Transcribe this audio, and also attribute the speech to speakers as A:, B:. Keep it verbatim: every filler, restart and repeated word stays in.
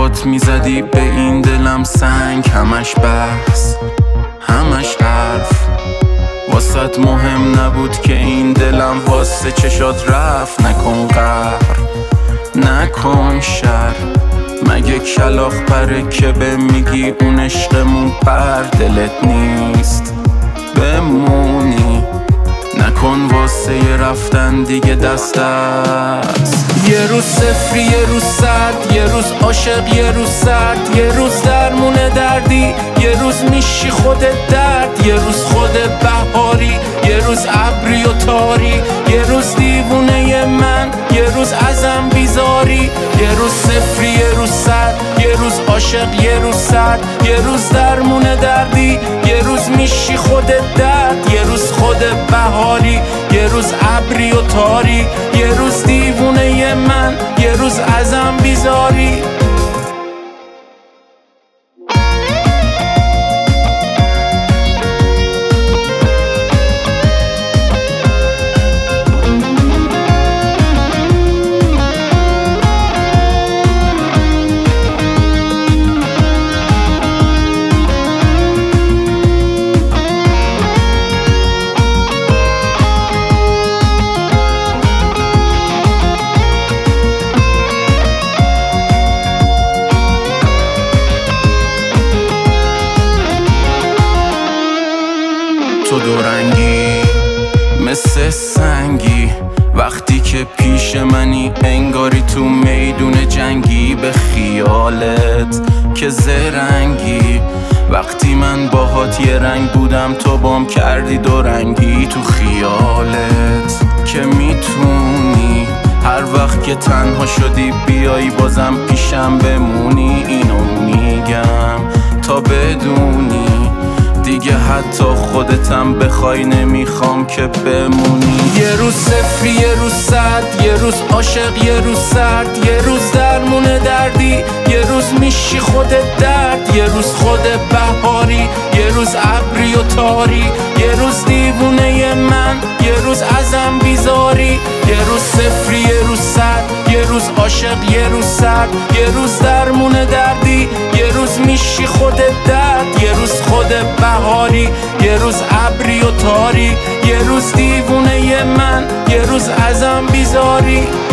A: پات میزدی به این دلم سنگ، همش بحث همش حرف، واسط مهم نبود که این دلم واسه چشات رفت. نکن قهر نکن شر، مگه کلاغ پره که به میگی اون عشقمون پر دلت نیست بمونی. نکن واسه یه رفتن دیگه دست است. یه روز صفری یه روز صد، یه روز عاشق یه روز سرد، یه روز درمونه دردی یه روز میشی خودت درد، یه روز خود بهاری یه روز ابری و تاری، یه روز دیوونه من یه روز ازم بیزاری. یه روز صفری یه روز صد، یه روز عاشق یه روز سرد، یه روز درمونه دردی یه روز میشی خودت درد، یه روز خود بهاری یه روز ابری و تاری، یه روز دیوونه من یه روز ازم بیزاری. تو دورنگی مثل سنگی، وقتی که پیش منی انگاری تو میدون جنگی. به خیالت که زرنگی، وقتی من باهات یه رنگ بودم تو بام کردی دورنگی. تو خیالت که میتونی هر وقت که تنها شدی بیایی بازم پیشم بمونی. اینو میگم تا بدونی دیگه حتی خودتم بخوای نمیخوام که بمونی. یه روز صفری یه روز صد، یه روز عاشق یه روز سرد، یه روز درمونه دردی یه روز میشی خودت درد، یه روز خود بهاری یه روز ابری و تاری، یه روز دیوونه من یه روز ازم بیزاری. یه روز صفری یه روز صد، یه روز عاشق یه روز سرد، یه روز درمونه دردی یه روز میشی خودت درد، یه روز خود بهاری یه روز ابری و تاری، یه روز دیوونه من یه روز ازم بیزاری.